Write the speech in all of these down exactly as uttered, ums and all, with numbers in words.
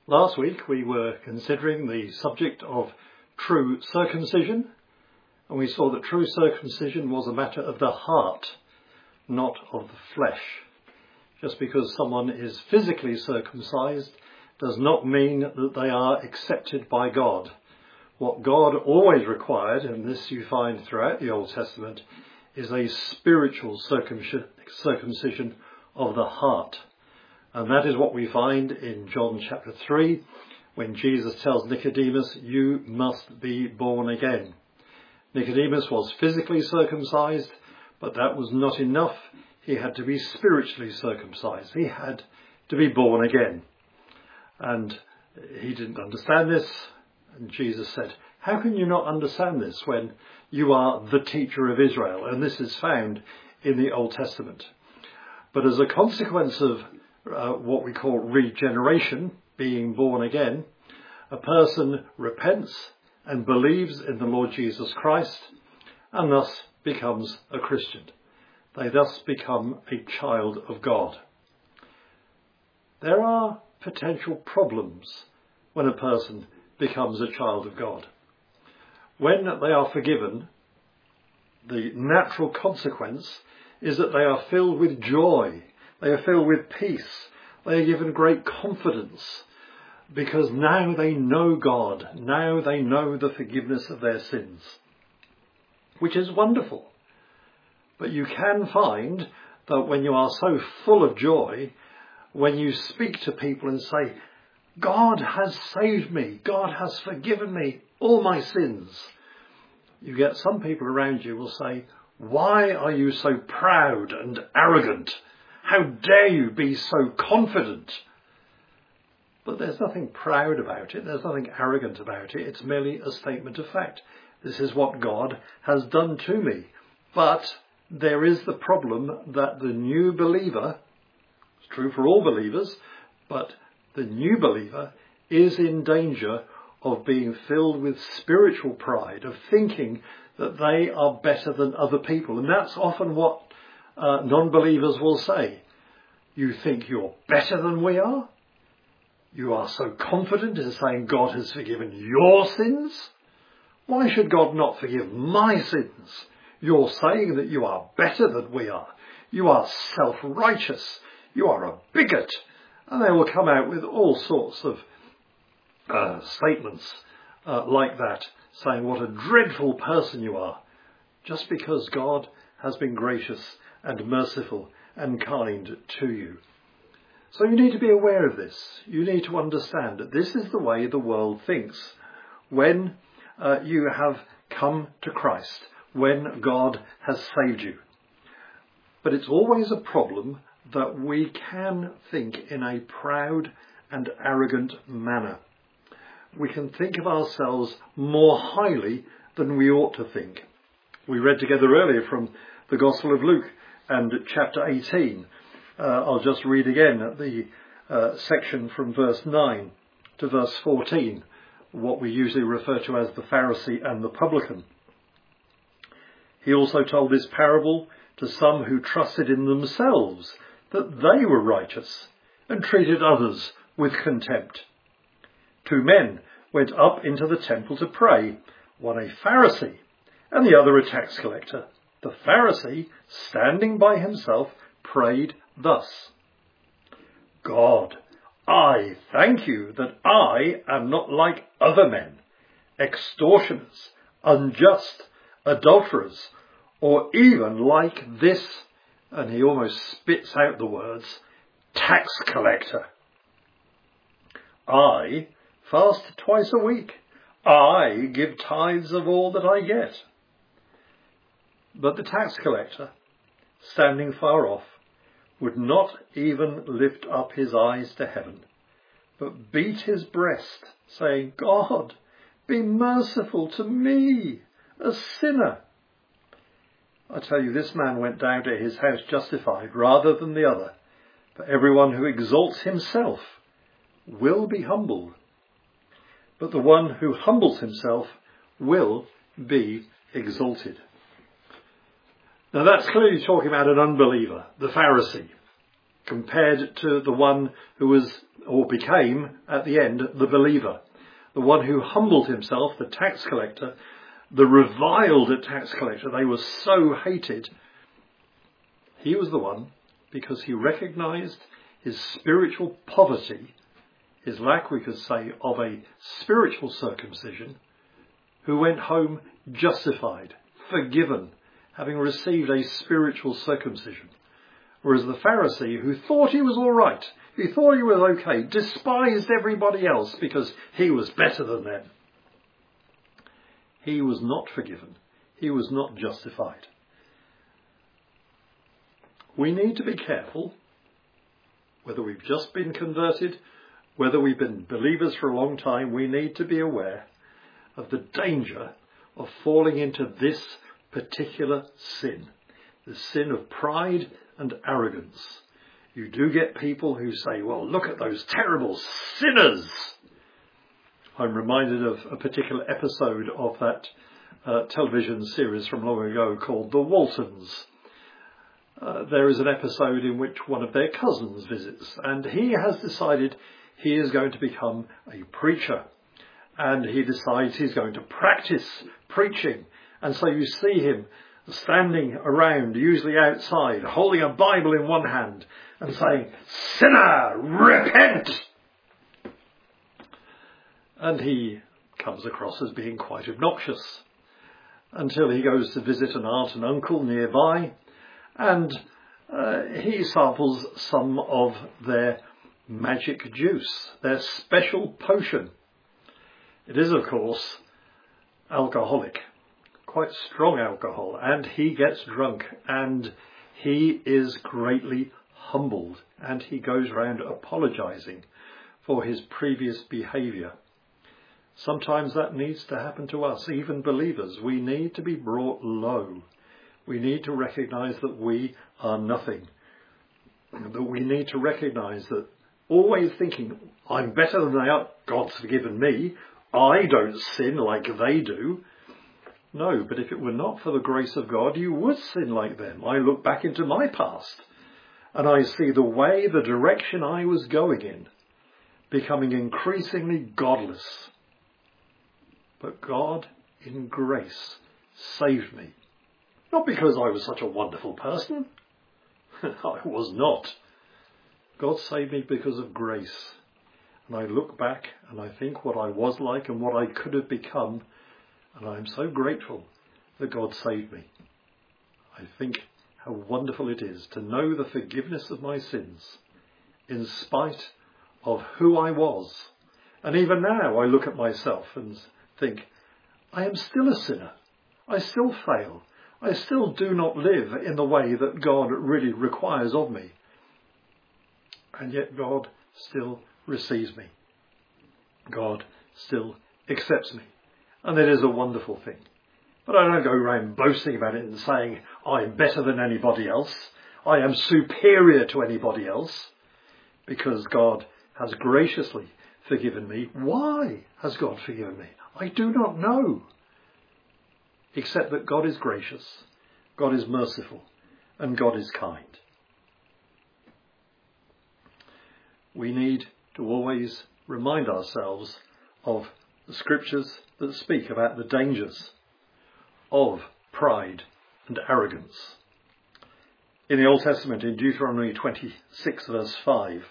Last week we were considering the subject of true circumcision, and we saw that true circumcision was a matter of the heart, not of the flesh. Just because someone is physically circumcised does not mean that they are accepted by God. What God always required, and this you find throughout the Old Testament, is a spiritual circumcision of the heart. And that is what we find in John chapter three, when Jesus tells Nicodemus, "You must be born again." Nicodemus was physically circumcised, but that was not enough. He had to be spiritually circumcised. He had to be born again. And he didn't understand this. And Jesus said, "How can you not understand this when you are the teacher of Israel?" And this is found in the Old Testament. But as a consequence of uh, what we call regeneration, being born again, a person repents and believes in the Lord Jesus Christ and thus becomes a Christian. They thus become a child of God. There are potential problems when a person becomes a child of God. When they are forgiven, the natural consequence is that they are filled with joy. They are filled with peace. They are given great confidence because now they know God. Now they know the forgiveness of their sins, which is wonderful. But you can find that when you are so full of joy, when you speak to people and say, "God has saved me, God has forgiven me all my sins," you get some people around you will say, "Why are you so proud and arrogant? How dare you be so confident?" But there's nothing proud about it. There's nothing arrogant about it. It's merely a statement of fact. This is what God has done to me. But there is the problem that the new believer, it's true for all believers, but the new believer is in danger of being filled with spiritual pride, of thinking that they are better than other people. And that's often what uh, non-believers will say. "You think you're better than we are? You are so confident in saying God has forgiven your sins? Why should God not forgive my sins? You're saying that you are better than we are. You are self-righteous. You are a bigot." And they will come out with all sorts of uh, statements uh, like that, saying what a dreadful person you are, just because God has been gracious and merciful and kind to you. So you need to be aware of this. You need to understand that this is the way the world thinks. When uh, you have come to Christ, when God has saved you. But it's always a problem that we can think in a proud and arrogant manner. We can think of ourselves more highly than we ought to think. We read together earlier from the Gospel of Luke and chapter eighteen. Uh, I'll just read again the uh, section from verse nine to verse fourteen, what we usually refer to as the Pharisee and the publican. "He also told this parable to some who trusted in themselves that they were righteous and treated others with contempt. Two men went up into the temple to pray, one a Pharisee and the other a tax collector. The Pharisee, standing by himself, prayed thus: 'God, I thank you that I am not like other men, extortioners, unjust, adulterers, or even like this,'" and he almost spits out the words, "tax collector. I fast twice a week. I give tithes of all that I get." But the tax collector, standing far off, would not even lift up his eyes to heaven, but beat his breast, saying, "God, be merciful to me, a sinner." I tell you, this man went down to his house justified rather than the other. For everyone who exalts himself will be humbled, but the one who humbles himself will be exalted. Now that's clearly talking about an unbeliever, the Pharisee. compared to the one who was, or became, at the end, the believer. The one who humbled himself, the tax collector, the reviled tax collector. They were so hated. He was the one, because he recognized his spiritual poverty, his lack, we could say, of a spiritual circumcision, who went home justified, forgiven, having received a spiritual circumcision. Whereas the Pharisee, who thought he was all right, who thought he was okay, despised everybody else because he was better than them. He was not forgiven. He was not justified. We need to be careful, whether we've just been converted, whether we've been believers for a long time, we need to be aware of the danger of falling into this particular sin, the sin of pride and arrogance. You do get people who say, well, look at those terrible sinners. I'm reminded of a particular episode of that uh, television series from long ago called The Waltons. Uh, there is an episode in which one of their cousins visits, and he has decided he is going to become a preacher. And he decides he's going to practice preaching. And so you see him standing around, usually outside, holding a Bible in one hand and saying, "Sinner, repent!" And he comes across as being quite obnoxious until he goes to visit an aunt and uncle nearby, and uh, he samples some of their magic juice, their special potion. It is, of course, alcoholic, quite strong alcohol, and he gets drunk, and he is greatly humbled, and he goes around apologizing for his previous behavior. Sometimes that needs to happen to us, even believers. We need to be brought low. We need to recognize that we are nothing, that we need to recognize that always thinking, I'm better than they are, God's forgiven me, I don't sin like they do. No, but if it were not for the grace of God, you would sin like them. I look back into my past and I see the way, the direction I was going in, becoming increasingly godless. But God, in grace, saved me. Not because I was such a wonderful person. I was not. God saved me because of grace. And I look back and I think what I was like and what I could have become, and I am so grateful that God saved me. I think how wonderful it is to know the forgiveness of my sins in spite of who I was. And even now I look at myself and think, I am still a sinner. I still fail. I still do not live in the way that God really requires of me. And yet God still receives me. God still accepts me. And it is a wonderful thing. But I don't go around boasting about it and saying, I'm better than anybody else. I am superior to anybody else. Because God has graciously forgiven me. Why has God forgiven me? I do not know. Except that God is gracious, God is merciful, and God is kind. We need to always remind ourselves of the scriptures that speak about the dangers of pride and arrogance. In the Old Testament, in Deuteronomy twenty-six, verse five,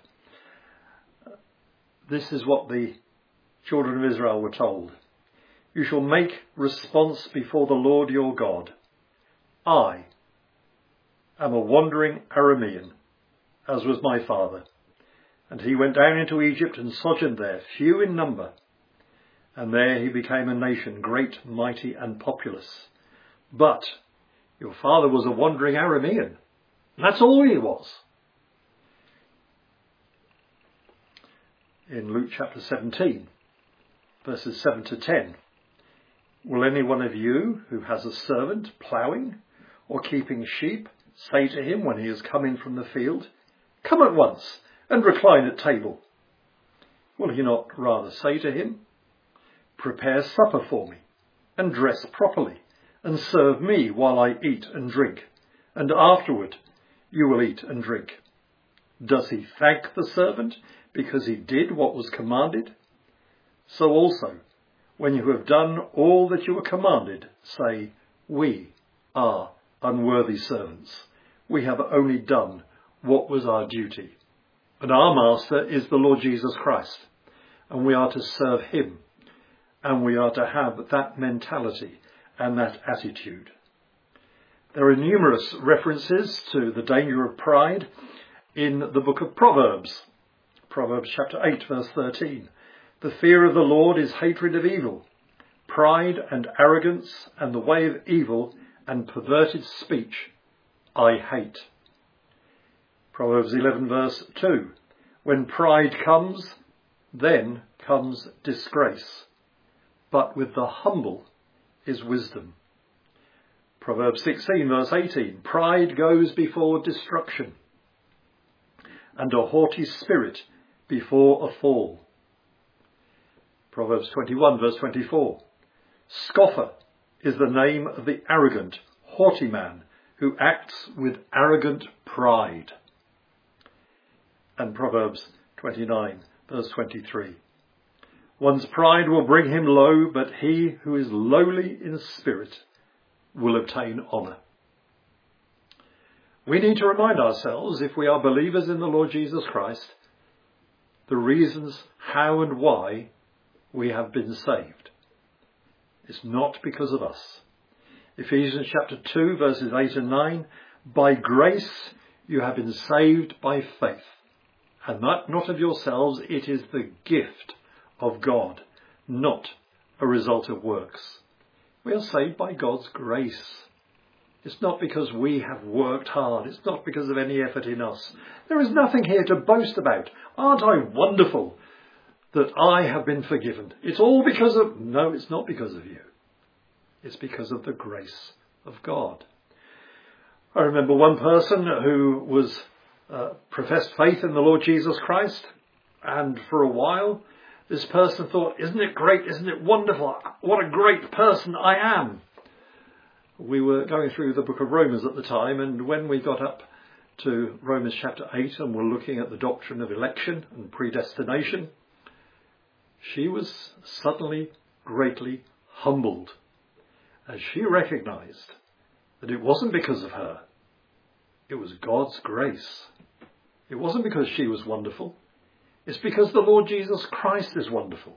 this is what the children of Israel were told. You shall make response before the Lord your God. I am a wandering Aramean, as was my father. And he went down into Egypt and sojourned there, few in number. And there he became a nation, great, mighty, and populous. But your father was a wandering Aramean. And that's all he was. In Luke chapter seventeen, verses seven to ten, will any one of you who has a servant ploughing or keeping sheep say to him when he has come in from the field, come at once and recline at table? Will he not rather say to him, prepare supper for me and dress properly and serve me while I eat and drink, and afterward you will eat and drink? Does he thank the servant because he did what was commanded? So also, when you have done all that you were commanded, say, we are unworthy servants. We have only done what was our duty. And our master is the Lord Jesus Christ, and we are to serve him, and we are to have that mentality and that attitude. There are numerous references to the danger of pride in the book of Proverbs. Proverbs chapter eight, verse thirteen. The fear of the Lord is hatred of evil. Pride and arrogance and the way of evil and perverted speech I hate. Proverbs eleven, verse two. When pride comes, then comes disgrace. But with the humble is wisdom. Proverbs sixteen, verse eighteen. Pride goes before destruction, and a haughty spirit before a fall. Proverbs twenty-one, verse twenty-four. Scoffer is the name of the arrogant, haughty man who acts with arrogant pride. And Proverbs twenty-nine, verse twenty-three. One's pride will bring him low, but he who is lowly in spirit will obtain honour. We need to remind ourselves, if we are believers in the Lord Jesus Christ, the reasons how and why we have been saved. It's not because of us. Ephesians chapter two, verses eight and nine. By grace you have been saved by faith, and that not of yourselves, it is the gift of God, not a result of works. We are saved by God's grace. It's not because we have worked hard. It's not because of any effort in us. There is nothing here to boast about. Aren't I wonderful that I have been forgiven? It's all because of... No, it's not because of you. It's because of the grace of God. I remember one person who was uh, professed faith in the Lord Jesus Christ, and for a while this person thought, isn't it great, isn't it wonderful, what a great person I am. We were going through the book of Romans at the time, and when we got up to Romans chapter eight and were looking at the doctrine of election and predestination, she was suddenly greatly humbled as she recognised that it wasn't because of her, it was God's grace. It wasn't because she was wonderful, it's because the Lord Jesus Christ is wonderful.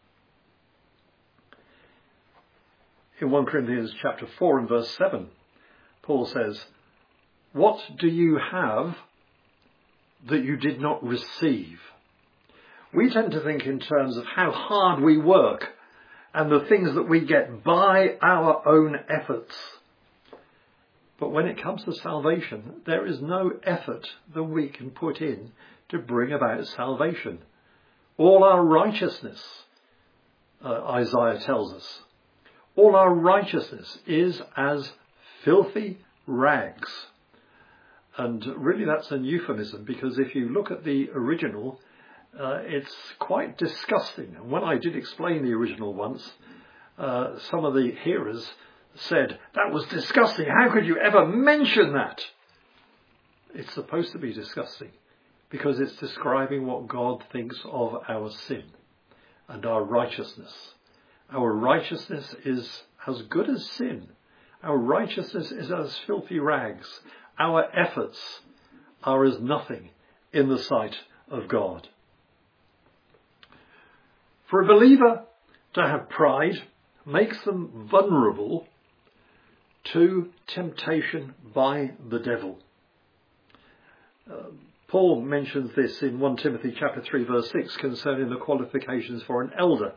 In First Corinthians chapter four and verse seven, Paul says, what do you have that you did not receive? We tend to think in terms of how hard we work and the things that we get by our own efforts. But when it comes to salvation, there is no effort that we can put in to bring about salvation. All our righteousness, uh, Isaiah tells us, all our righteousness is as filthy rags. And really that's a euphemism, because if you look at the original, uh, it's quite disgusting. And when I did explain the original once, uh, some of the hearers said, that was disgusting. How could you ever mention that? It's supposed to be disgusting because it's describing what God thinks of our sin and our righteousness. Our righteousness is as good as sin. Our righteousness is as filthy rags. Our efforts are as nothing in the sight of God. For a believer to have pride makes them vulnerable to temptation by the devil. Uh, Paul mentions this in First Timothy chapter three verse six concerning the qualifications for an elder.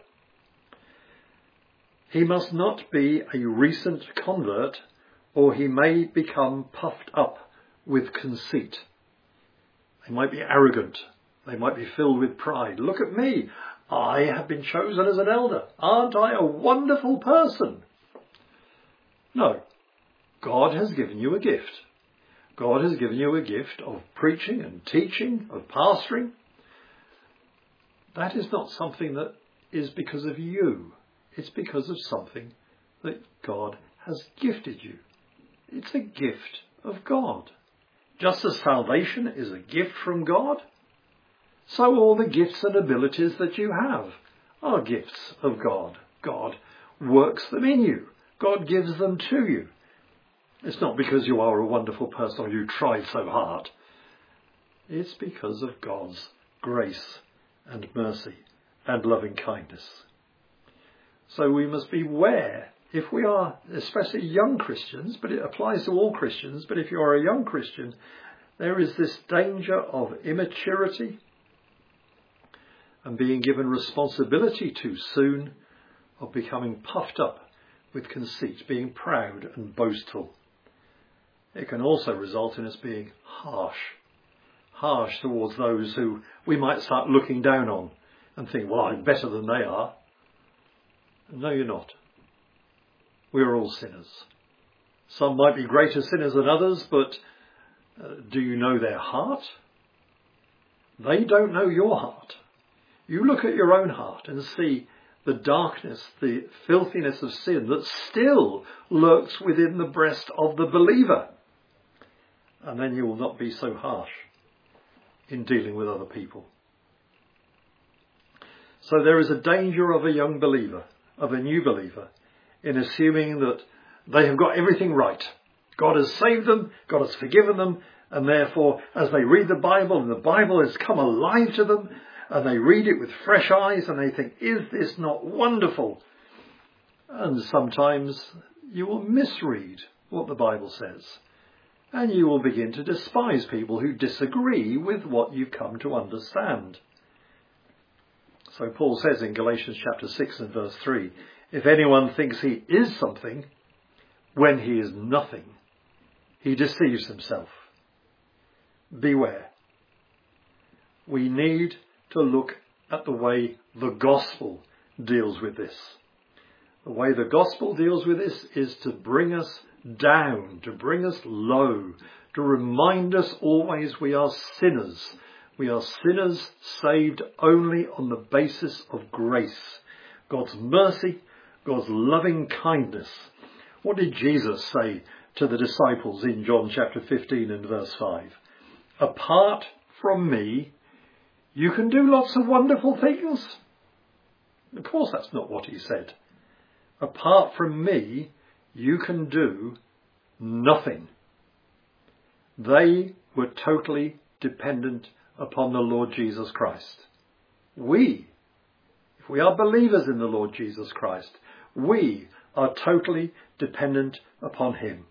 He must not be a recent convert, or he may become puffed up with conceit. They might be arrogant. They might be filled with pride. Look at me. I have been chosen as an elder. Aren't I a wonderful person? No. God has given you a gift. God has given you a gift of preaching and teaching, of pastoring. That is not something that is because of you. It's because of something that God has gifted you. It's a gift of God. Just as salvation is a gift from God, so all the gifts and abilities that you have are gifts of God. God works them in you. God gives them to you. It's not because you are a wonderful person or you tried so hard. It's because of God's grace and mercy and loving kindness. So we must beware, if we are especially young Christians, but it applies to all Christians, but if you are a young Christian, there is this danger of immaturity and being given responsibility too soon, of becoming puffed up with conceit, being proud and boastful. It can also result in us being harsh, harsh towards those who we might start looking down on and think, well, I'm better than they are. No, you're not. We are all sinners. Some might be greater sinners than others, but uh, do you know their heart? They don't know your heart. You look at your own heart and see the darkness, the filthiness of sin that still lurks within the breast of the believer. And then you will not be so harsh in dealing with other people. So there is a danger of a young believer, of a new believer, in assuming that they have got everything right. God has saved them, God has forgiven them, and therefore as they read the Bible and the Bible has come alive to them, and they read it with fresh eyes and they think, is this not wonderful? And sometimes you will misread what the Bible says. And you will begin to despise people who disagree with what you've come to understand. So Paul says in Galatians chapter six and verse three, if anyone thinks he is something when he is nothing, he deceives himself. Beware. We need to look at the way the gospel deals with this. The way the gospel deals with this is to bring us down, to bring us low, to remind us always we are sinners. We are sinners saved only on the basis of grace, God's mercy, God's loving kindness. What did Jesus say to the disciples in John chapter fifteen and verse five? Apart from me, you can do lots of wonderful things. Of course, that's not what he said. Apart from me, you can do nothing. They were totally dependent upon the Lord Jesus Christ. We, if we are believers in the Lord Jesus Christ, we are totally dependent upon him.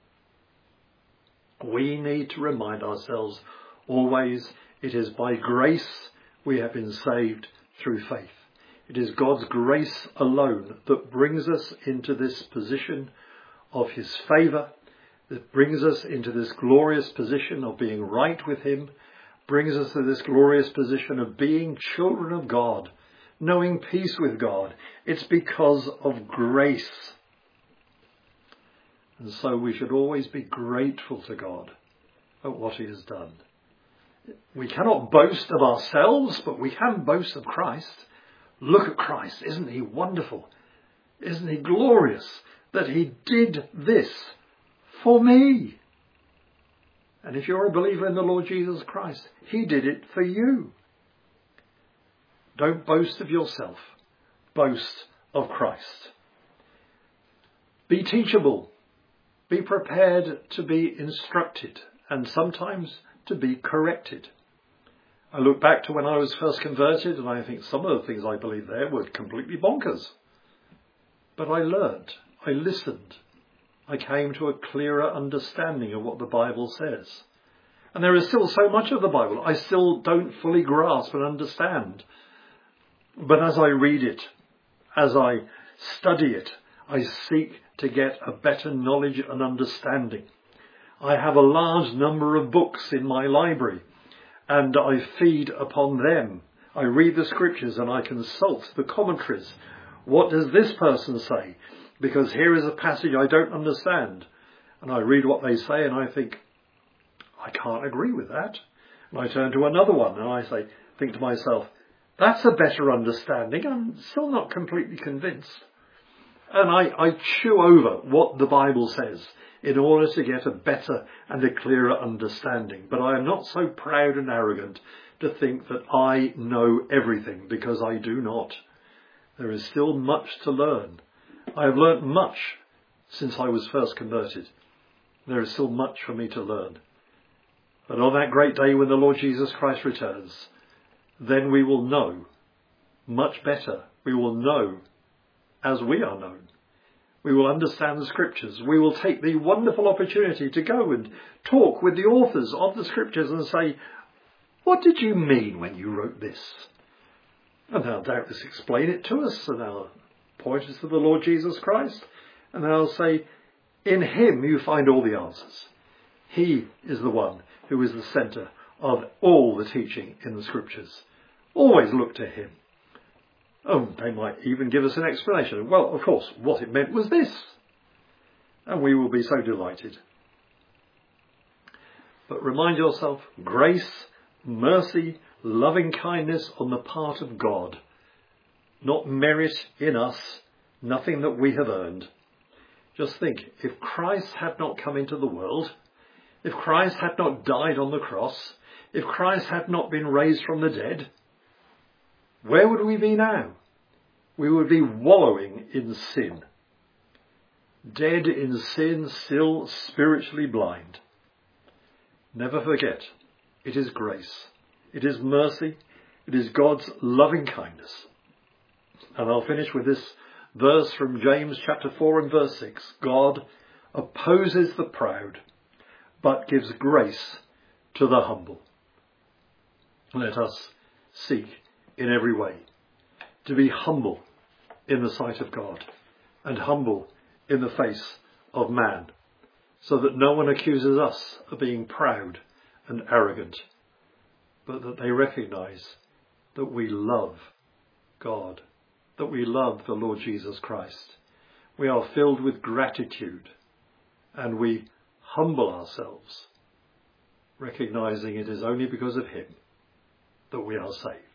We need to remind ourselves always it is by grace we have been saved through faith. It is God's grace alone that brings us into this position of his favour, that brings us into this glorious position of being right with him, brings us to this glorious position of being children of God, knowing peace with God. It's because of grace. And so we should always be grateful to God at what he has done. We cannot boast of ourselves, but we can boast of Christ. Look at Christ. Isn't he wonderful? Isn't he glorious that he did this for me? And if you're a believer in the Lord Jesus Christ, he did it for you. Don't boast of yourself. Boast of Christ. Be teachable. Be prepared to be instructed and sometimes to be corrected. I look back to when I was first converted and I think some of the things I believed there were completely bonkers. But I learned, I listened, I came to a clearer understanding of what the Bible says. And there is still so much of the Bible I still don't fully grasp and understand. But as I read it, as I study it, I seek to get a better knowledge and understanding. I have a large number of books in my library and I feed upon them. I read the scriptures and I consult the commentaries. What does this person say? Because here is a passage I don't understand. And I read what they say and I think, I can't agree with that. And I turn to another one and I say, think to myself, that's a better understanding. I'm still not completely convinced. And I, I chew over what the Bible says in order to get a better and a clearer understanding. But I am not so proud and arrogant to think that I know everything, because I do not. There is still much to learn. I have learnt much since I was first converted. There is still much for me to learn. But on that great day when the Lord Jesus Christ returns, then we will know much better. We will know as we are known. We will understand the Scriptures. We will take the wonderful opportunity to go and talk with the authors of the Scriptures and say, what did you mean when you wrote this? And they'll doubtless explain it to us, and they'll point us to the Lord Jesus Christ, and they'll say, in him you find all the answers. He is the one who is the centre of all the teaching in the Scriptures. Always look to him. Oh, they might even give us an explanation. Well, of course, what it meant was this. And we will be so delighted. But remind yourself, grace, mercy, loving kindness on the part of God. Not merit in us, nothing that we have earned. Just think, if Christ had not come into the world, if Christ had not died on the cross, if Christ had not been raised from the dead, where would we be now? We would be wallowing in sin. Dead in sin, still spiritually blind. Never forget, it is grace. It is mercy. It is God's loving kindness. And I'll finish with this verse from James chapter four and verse six. God opposes the proud, but gives grace to the humble. Let us seek in every way to be humble in the sight of God and humble in the face of man, so that no one accuses us of being proud and arrogant, but that they recognise that we love God, that we love the Lord Jesus Christ. We are filled with gratitude, and we humble ourselves, recognising it is only because of him that we are saved.